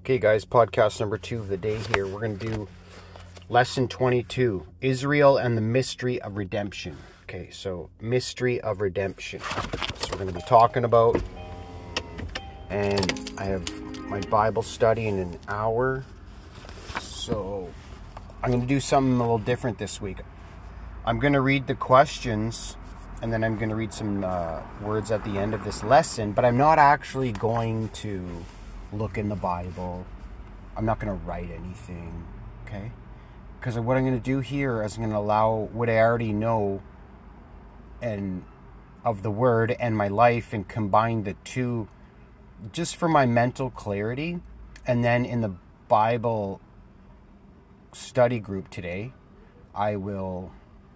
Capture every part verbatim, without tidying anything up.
Okay, guys, podcast number two of the day here. We're going to do lesson twenty-two, Israel and the mystery of redemption. Okay, so mystery of redemption. So we're going to be talking about, and I have my Bible study in an hour. So I'm going to do something a little different this week. I'm going to read the questions, and then I'm going to read some uh, words at the end of this lesson, but I'm not actually going to look in the Bible. I'm not going to write anything, okay? Because what I'm going to do here is I'm going to allow what I already know and of the Word and my life and combine the two just for my mental clarity. And then in the Bible study group today, I will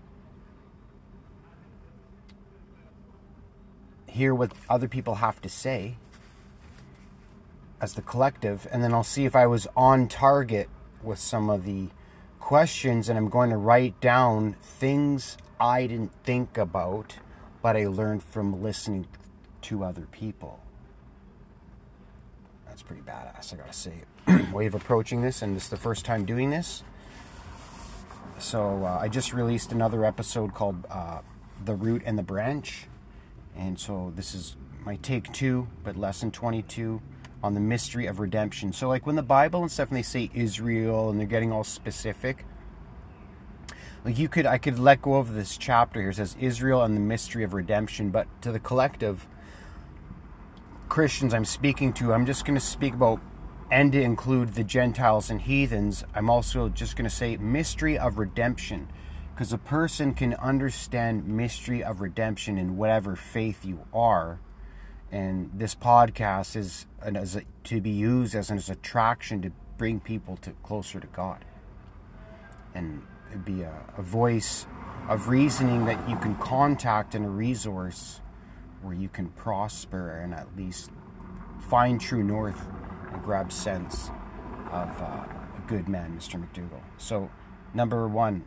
hear what other people have to say as the collective, and then I'll see if I was on target with some of the questions, and I'm going to write down things I didn't think about, but I learned from listening to other people. That's pretty badass, I gotta say. Way of approaching this, and this is the first time doing this. So uh, I just released another episode called uh, The Root and the Branch, and so this is my take two, but lesson twenty-two on the mystery of redemption. So like when the Bible and stuff, and they say Israel and they're getting all specific, like you could, I could let go of this chapter here. It says Israel and the mystery of redemption, but to the collective Christians I'm speaking to, I'm just going to speak about, and to include the Gentiles and heathens, I'm also just going to say mystery of redemption, because a person can understand mystery of redemption in whatever faith you are. And this podcast is an, as a, to be used as an as attraction to bring people to closer to God. And it'd be a, a voice of reasoning that you can contact, and a resource where you can prosper and at least find true north and grab sense of uh, a good man, Mister McDougall. So, number one,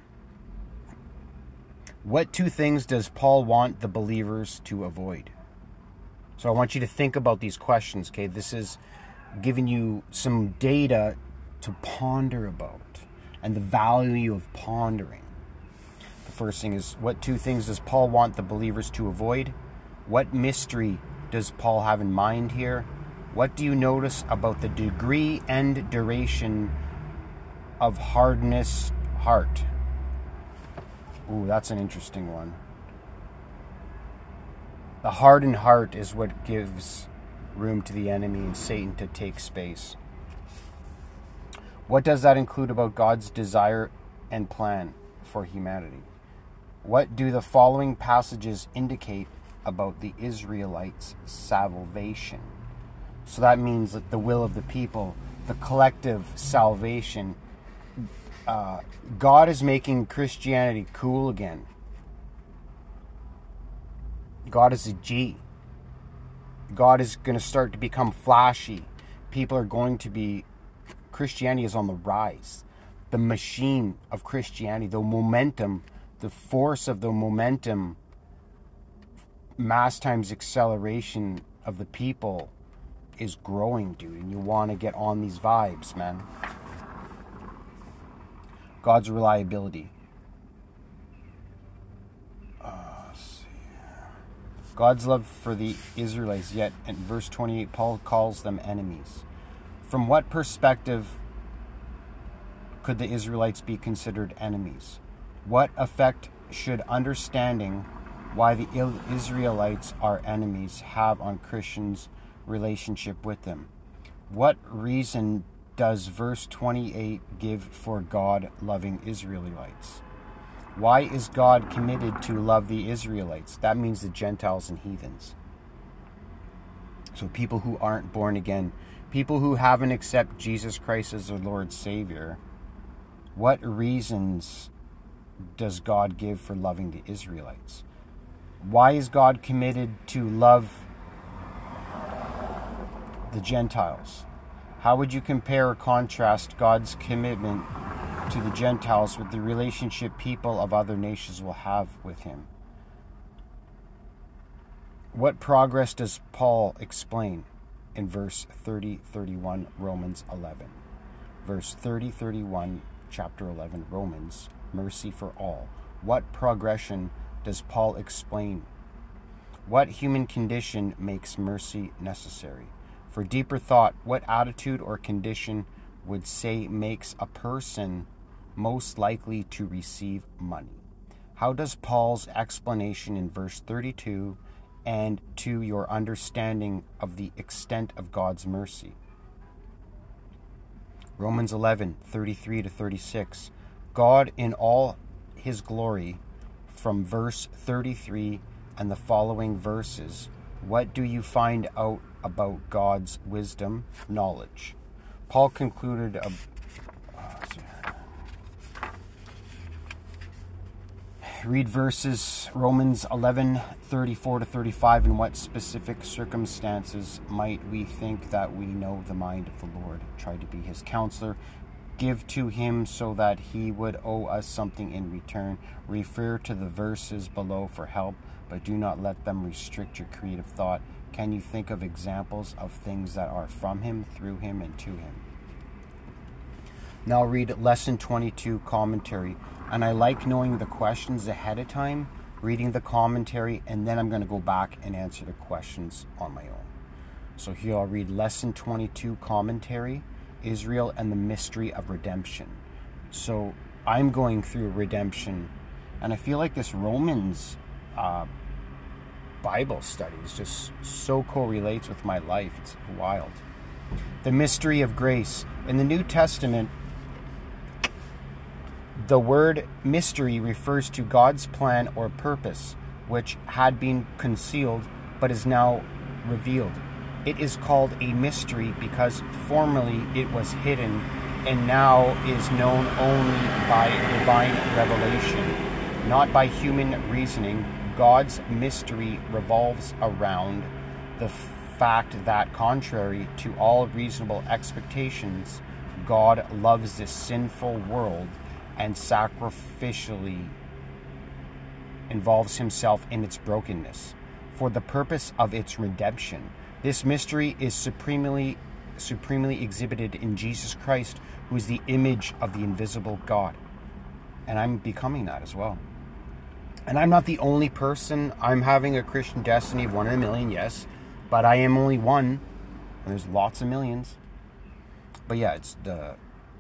what two things does Paul want the believers to avoid? So I want you to think about these questions, okay? This is giving you some data to ponder about and the value of pondering. The first thing is, what two things does Paul want the believers to avoid? What mystery does Paul have in mind here? What do you notice about the degree and duration of hardness heart? Ooh, that's an interesting one. The hardened heart is what gives room to the enemy and Satan to take space. What does that include about God's desire and plan for humanity? What do the following passages indicate about the Israelites' salvation? So that means that the will of the people, the collective salvation. Uh, God is making Christianity cool again. God is a G. God is going to start to become flashy. People are going to be... Christianity is on the rise. The machine of Christianity, the momentum, the force of the momentum, mass times acceleration of the people is growing, dude. And you want to get on these vibes, man. God's reliability. God's love for the Israelites, yet in verse twenty-eight, Paul calls them enemies. From what perspective could the Israelites be considered enemies? What effect should understanding why the Israelites are enemies have on Christians' relationship with them? What reason does verse twenty-eight give for God loving Israelites? Why is God committed to love the Israelites? That means the Gentiles and heathens. So people who aren't born again, people who haven't accepted Jesus Christ as their Lord Savior. What reasons does God give for loving the Israelites? Why is God committed to love the Gentiles? How would you compare or contrast God's commitment to the Gentiles with the relationship people of other nations will have with him? What progress does Paul explain? in verse thirty, thirty-one, Romans eleven. Verse thirty, thirty-one, chapter eleven, Romans, mercy for all. What progression does Paul explain? What human condition makes mercy necessary? For deeper thought, what attitude or condition would say makes a person most likely to receive money? How does Paul's explanation in verse thirty-two and to your understanding of the extent of God's mercy? Romans eleven, thirty-three to thirty-six. God in all his glory, from verse thirty-three and the following verses, what do you find out about God's wisdom, knowledge? Paul concluded a, uh, read verses Romans eleven, thirty-four to thirty-five. In what specific circumstances might we think that we know the mind of the Lord? Try to be his counselor. Give to him so that he would owe us something in return. Refer to the verses below for help, but do not let them restrict your creative thought. Can you think of examples of things that are from him, through him, and to him? Now read lesson twenty-two commentary. And I like knowing the questions ahead of time, reading the commentary, and then I'm going to go back and answer the questions on my own. So here I'll read lesson twenty-two commentary, Israel and the mystery of redemption. So I'm going through redemption, and I feel like this Romans uh, Bible study is just so correlates with my life. It's wild. The mystery of grace. In the New Testament, the word mystery refers to God's plan or purpose, which had been concealed but is now revealed. It is called a mystery because formerly it was hidden and now is known only by divine revelation, not by human reasoning. God's mystery revolves around the fact that, contrary to all reasonable expectations, God loves this sinful world and sacrificially involves himself in its brokenness for the purpose of its redemption. This mystery is supremely, supremely exhibited in Jesus Christ, who is the image of the invisible God. And I'm becoming that as well. And I'm not the only person. I'm having a Christian destiny of one in a million, yes, but I am only one, and there's lots of millions. But yeah, it's the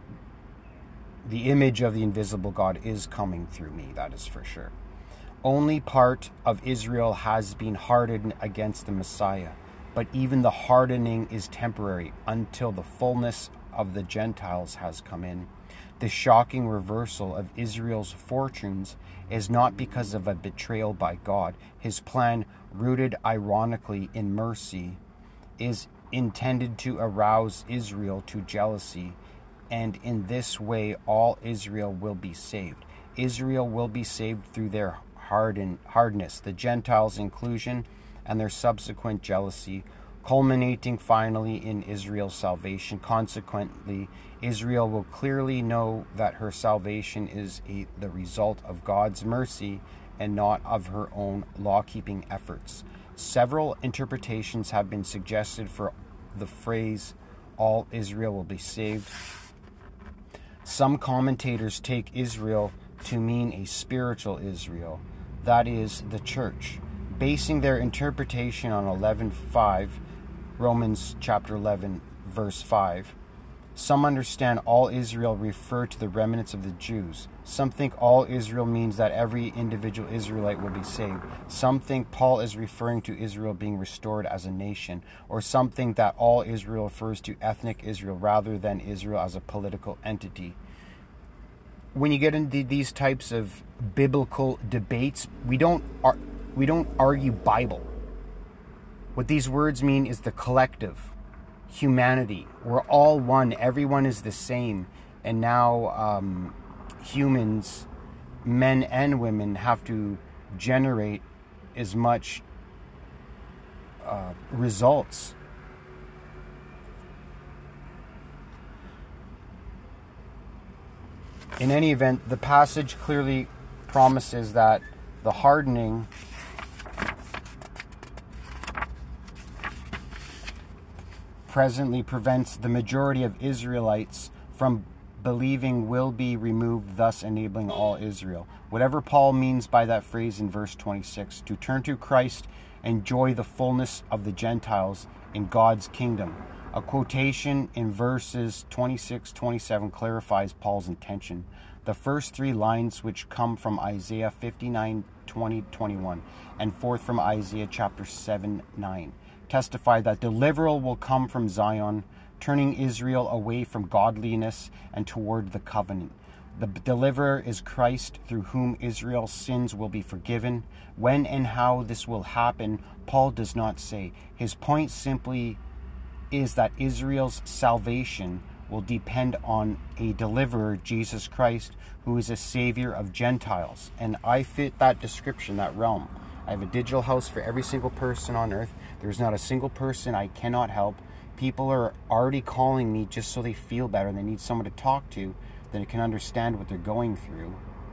the image of the invisible God is coming through me, that is for sure. Only part of Israel has been hardened against the Messiah, but even the hardening is temporary until the fullness of the Gentiles has come in. The shocking reversal of Israel's fortunes is not because of a betrayal by God. His plan, rooted ironically in mercy, is intended to arouse Israel to jealousy, and in this way all Israel will be saved. Israel will be saved through their harden, hardness, the Gentiles' inclusion, and their subsequent jealousy, culminating finally in Israel's salvation. Consequently, Israel will clearly know that her salvation is a, the result of God's mercy and not of her own law-keeping efforts. Several interpretations have been suggested for the phrase, all Israel will be saved. Some commentators take Israel to mean a spiritual Israel, that is, the church, basing their interpretation on eleven five, Romans chapter eleven, verse five. Some understand all Israel refer to the remnants of the Jews. Some think all Israel means that every individual Israelite will be saved. Some think Paul is referring to Israel being restored as a nation, or some think that all Israel refers to ethnic Israel rather than Israel as a political entity. When you get into these types of biblical debates, we don't ar- we don't argue Bible. What these words mean is the collective, humanity. We're all one. Everyone is the same. And now um, humans, men and women, have to generate as much uh, results. In any event, the passage clearly promises that the hardening presently prevents the majority of Israelites from believing will be removed, thus enabling all Israel. Whatever Paul means by that phrase in verse twenty-six, to turn to Christ, enjoy the fullness of the Gentiles in God's kingdom. A quotation in verses twenty-six, twenty-seven clarifies Paul's intention. The first three lines, which come from Isaiah fifty-nine, twenty, twenty-one, and fourth from Isaiah chapter seven, nine, testify that deliveral will come from Zion, turning Israel away from godliness and toward the covenant. The deliverer is Christ, through whom Israel's sins will be forgiven. When and how this will happen, Paul does not say. His point simply is that Israel's salvation will depend on a deliverer, Jesus Christ, who is a savior of Gentiles. And I fit that description, that realm. I have a digital house for every single person on earth. There's not a single person I cannot help. People are already calling me just so they feel better and they need someone to talk to that can understand what they're going through.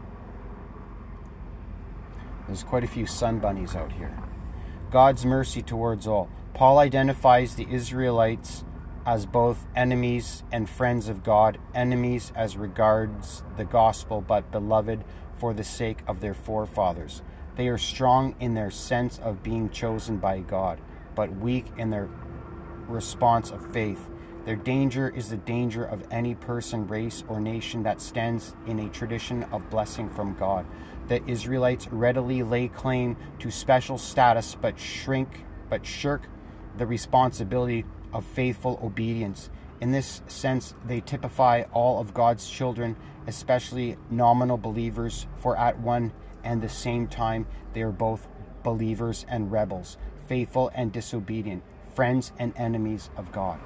There's quite a few sun bunnies out here. God's mercy towards all. Paul identifies the Israelites as both enemies and friends of God, enemies as regards the gospel, but beloved for the sake of their forefathers. They are strong in their sense of being chosen by God, but weak in their response of faith. Their danger is the danger of any person, race, or nation that stands in a tradition of blessing from God. The Israelites readily lay claim to special status, but shrink, but shirk the responsibility of faithful obedience. In this sense, they typify all of God's children, especially nominal believers, for at one and the same time they are both believers and rebels, faithful and disobedient, friends and enemies of God.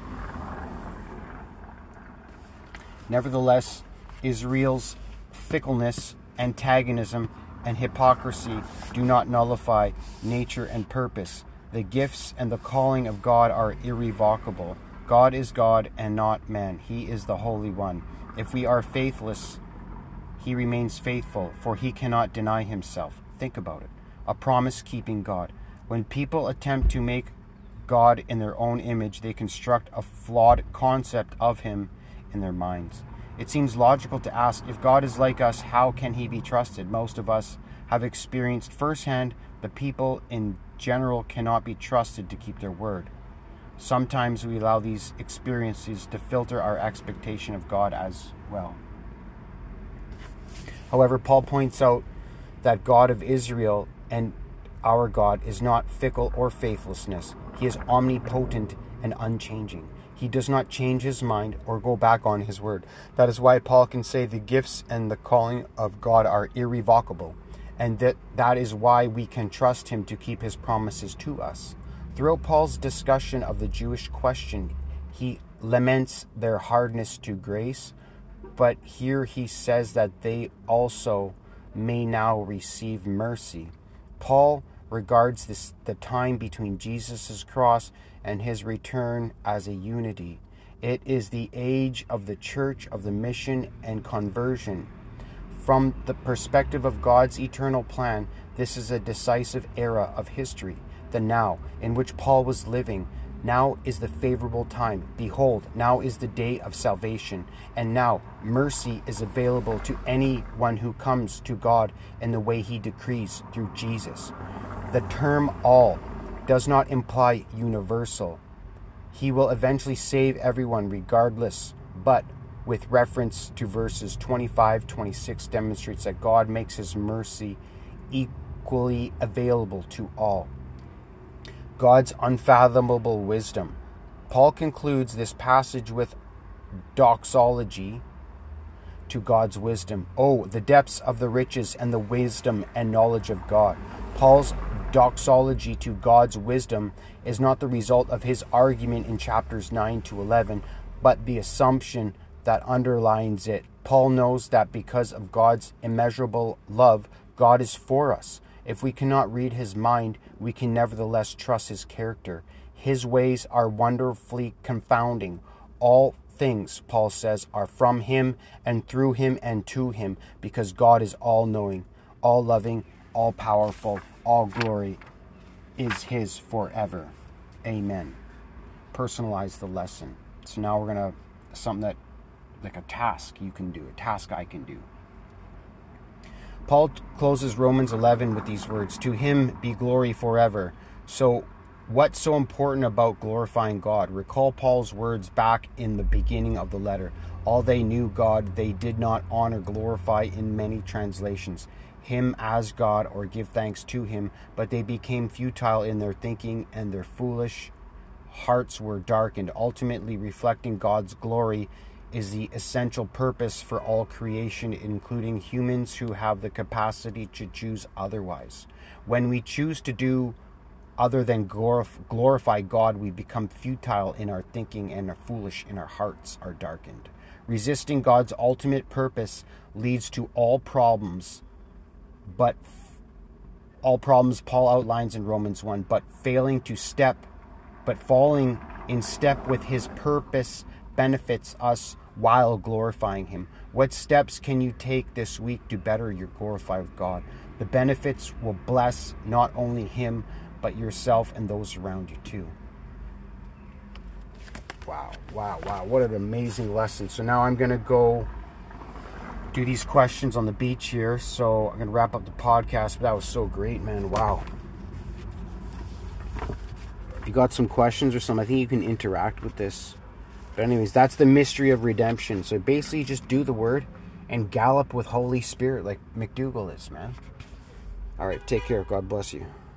Nevertheless, Israel's fickleness, antagonism, and hypocrisy do not nullify nature and purpose. The gifts and the calling of God are irrevocable. God is God and not man. He is the Holy One. If we are faithless, he remains faithful, for he cannot deny himself. Think about it. A promise-keeping God. When people attempt to make God in their own image, they construct a flawed concept of him in their minds. It seems logical to ask, if God is like us, how can he be trusted? Most of us have experienced firsthand the people in general cannot be trusted to keep their word. Sometimes we allow these experiences to filter our expectation of God as well. However, Paul points out that God of Israel and our God is not fickle or faithlessness. He is omnipotent and unchanging. He does not change his mind or go back on his word. That is why Paul can say the gifts and the calling of God are irrevocable, and that that is why we can trust him to keep his promises to us. Throughout Paul's discussion of the Jewish question, he laments their hardness to grace, but here he says that they also may now receive mercy. Paul regards this, the time between Jesus' cross and his return, as a unity. It is the age of the church, of the mission and conversion. From the perspective of God's eternal plan, this is a decisive era of history, the now, in which Paul was living. Now is the favorable time. Behold, now is the day of salvation. And now mercy is available to anyone who comes to God in the way he decrees through Jesus. The term all does not imply universal. He will eventually save everyone regardless, but with reference to verses twenty-five, twenty-six demonstrates that God makes his mercy equally available to all. God's unfathomable wisdom. Paul concludes this passage with doxology to God's wisdom. Oh, the depths of the riches and the wisdom and knowledge of God. Paul's doxology to God's wisdom is not the result of his argument in chapters nine to eleven, but the assumption that underlines it. Paul knows that because of God's immeasurable love, God is for us. If we cannot read his mind, we can nevertheless trust his character. His ways are wonderfully confounding. All things, Paul says, are from him and through him and to him, because God is all-knowing, all-loving, all-powerful, all glory is his forever. Amen. personalize the lesson. So now we're going to, something that, like a task you can do, a task I can do. Paul closes Romans eleven with these words, to him be glory forever. So what's so important about glorifying God? Recall Paul's words back in the beginning of the letter. All they knew God, they did not honor, glorify in many translations, him as God or give thanks to him, but they became futile in their thinking and their foolish hearts were darkened. Ultimately, reflecting God's glory is the essential purpose for all creation, including humans who have the capacity to choose otherwise. When we choose to do other than glorify God, we become futile in our thinking and are foolish in our hearts are darkened. Resisting God's ultimate purpose leads to all problems, but all problems Paul outlines in Romans one, but failing to step, but falling in step with his purpose benefits us while glorifying him. What steps can you take this week to better your glorify with God? The benefits will bless not only him, but yourself and those around you too. Wow, wow, wow. What an amazing lesson. So now I'm going to go do these questions on the beach here. So I'm going to wrap up the podcast. But that was so great, man. Wow. If you got some questions or something, I think you can interact with this. But anyways, that's the mystery of redemption. So basically just do the word and gallop with Holy Spirit like McDougall is, man. All right, take care. God bless you.